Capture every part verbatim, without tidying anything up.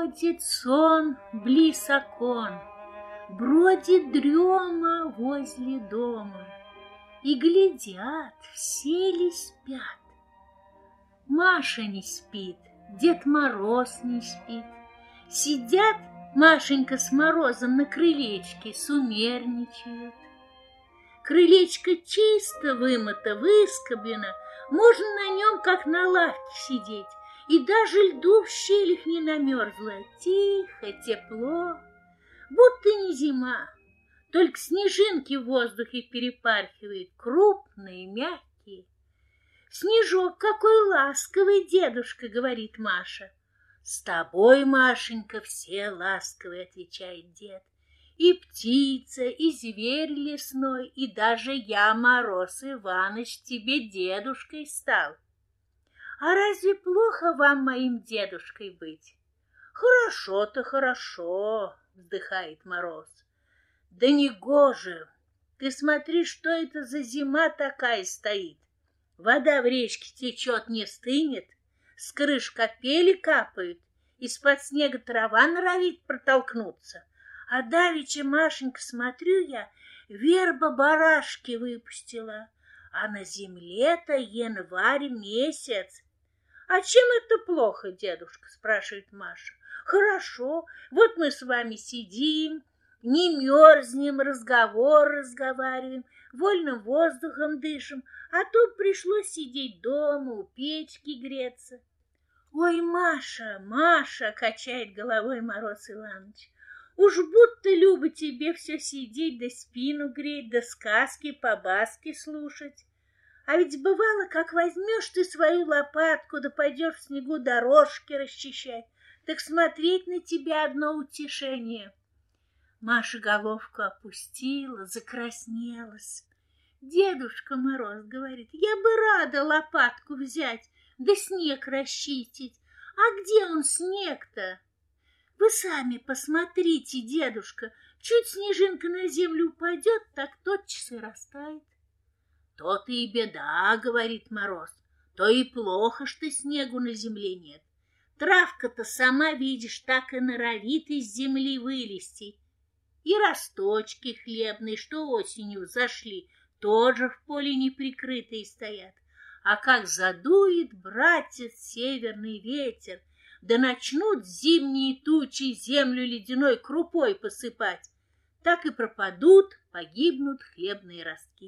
Бродит сон близ окон, бродит дрема возле дома, и глядят, все ли спят. Маша не спит, Дед Мороз не спит. Сидят Машенька с Морозом на крылечке, сумерничают. Крылечко чисто вымыто, выскоблено, можно на нем, как на лавке, сидеть, и даже льду в щелях не намерзло. Тихо, тепло, будто не зима, только снежинки в воздухе перепархивают, крупные, мягкие. «Снежок какой ласковый, дедушка!» — говорит Маша. «С тобой, Машенька, все ласковые!» — отвечает дед. «И птица, и зверь лесной, и даже я, Мороз Иваныч, тебе дедушкой стал. А разве плохо вам моим дедушкой быть?» «Хорошо-то хорошо!» — вздыхает Мороз. «Да не гоже! Ты смотри, что это за зима такая стоит! Вода в речке течет, не стынет, с крыш капели капают, из-под снега трава норовит протолкнуться. А давеча, Машенька, смотрю я, верба барашки выпустила, а на земле-то январь месяц». «А чем это плохо, дедушка?» — спрашивает Маша. «Хорошо, вот мы с вами сидим, не мерзнем, разговор разговариваем, вольным воздухом дышим, а то пришлось сидеть дома, у печки греться». «Ой, Маша, Маша!» — качает головой Мороз Иванович. «Уж будто любо тебе все сидеть, да спину греть, да сказки по-баски слушать. А ведь бывало, как возьмешь ты свою лопатку, да пойдешь в снегу дорожки расчищать, так смотреть на тебя одно утешение». Маша головку опустила, закраснелась. «Дедушка Мороз, — говорит, — я бы рада лопатку взять, да снег расчистить. А где он, снег-то? Вы сами посмотрите, дедушка, чуть снежинка на землю упадет, так тотчас и растает». «То-то и беда, — говорит Мороз, — то и плохо, что снегу на земле нет. Травка-то, сама видишь, так и норовит из земли вылезти. И росточки хлебные, что осенью зашли, тоже в поле неприкрытые стоят. А как задует, братец, северный ветер, да начнут зимние тучи землю ледяной крупой посыпать, так и пропадут, погибнут хлебные ростки».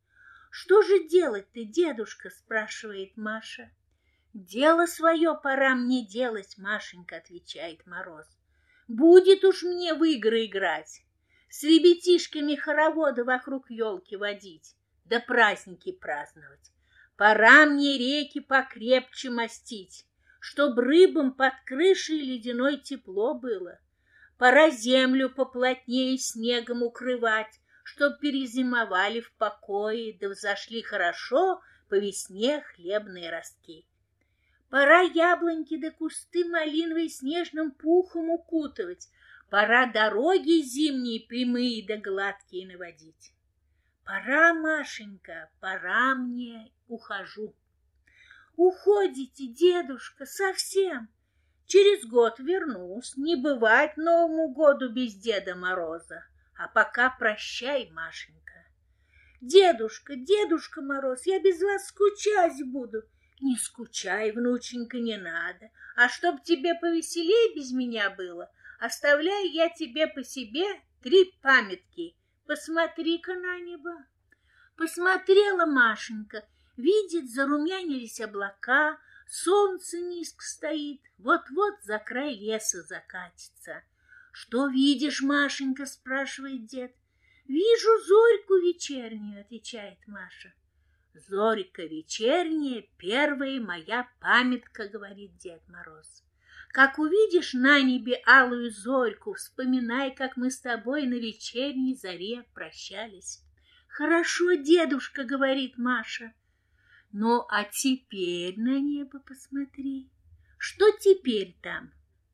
«Что же делать-то, дедушка?» — спрашивает Маша. «Дело свое пора мне делать, Машенька», — отвечает Мороз. «Будет уж мне в игры играть, с ребятишками хороводы вокруг елки водить, да праздники праздновать. Пора мне реки покрепче мастить, чтоб рыбам под крышей ледяной тепло было. Пора землю поплотнее снегом укрывать, чтоб перезимовали в покое, да взошли хорошо по весне хлебные ростки. Пора яблоньки да кусты малиновые снежным пухом укутывать, пора дороги зимние прямые да гладкие наводить. Пора, Машенька, пора мне, ухожу». «Уходите, дедушка, совсем? Через год вернусь, не бывать Новому году без Деда Мороза. А пока прощай, Машенька». «Дедушка, Дедушка Мороз, я без вас скучать буду». «Не скучай, внученька, не надо. А чтоб тебе повеселее без меня было, оставляю я тебе по себе три памятки. Посмотри-ка на небо». Посмотрела Машенька, видит, зарумянились облака, солнце низко стоит, вот-вот за край леса закатится. «Что видишь, Машенька?» — спрашивает дед. «Вижу зорьку вечернюю», — отвечает Маша. «Зорька вечерняя, первая моя памятка», — говорит Дед Мороз. «Как увидишь на небе алую зорьку, вспоминай, как мы с тобой на вечерней заре прощались». «Хорошо, дедушка», — говорит Маша. «Ну, а теперь на небо посмотри. Что теперь там?»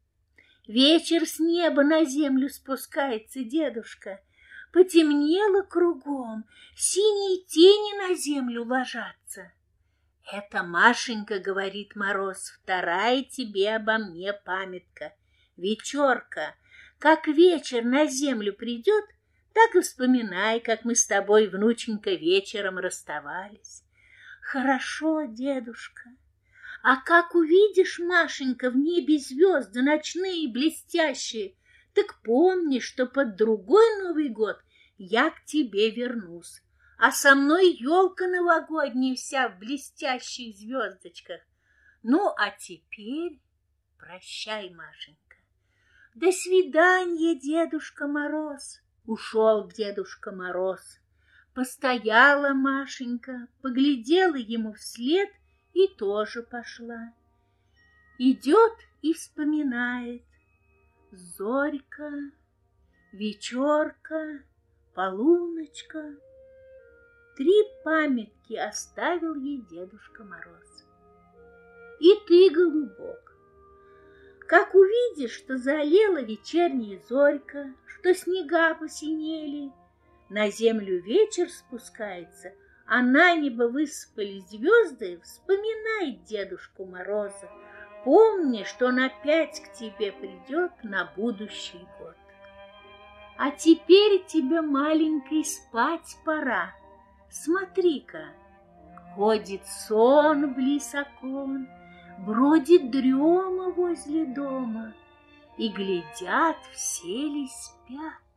«Вечер с неба на землю спускается, дедушка. Потемнело кругом, синие тени на землю ложатся». «Это, Машенька, — говорит Мороз, — вторая тебе обо мне памятка. Вечерка, как вечер на землю придет, так и вспоминай, как мы с тобой, внученька, вечером расставались. Хорошо, дедушка. А как увидишь, Машенька, в небе звезды ночные блестящие, так помни, что под другой Новый год я к тебе вернусь, а со мной елка новогодняя вся в блестящих звездочках. Ну, а теперь прощай, Машенька. До свидания, Дедушка Мороз. Ушел Дедушка Мороз. Постояла Машенька, поглядела ему вслед и тоже пошла. Идет и вспоминает. Зорька, вечерка, полуночка. Три памятки оставил ей Дедушка Мороз. И ты, голубок, как увидишь, что заолела вечерняя зорька, что снега посинели, на землю вечер спускается, а на небо высыпали звезды, вспоминай Дедушку Мороза. Помни, что он опять к тебе придет на будущий год. А теперь тебе, маленькой, спать пора. Смотри-ка, ходит сон близ окон, бродит дрема возле дома, и глядят, все ли спят.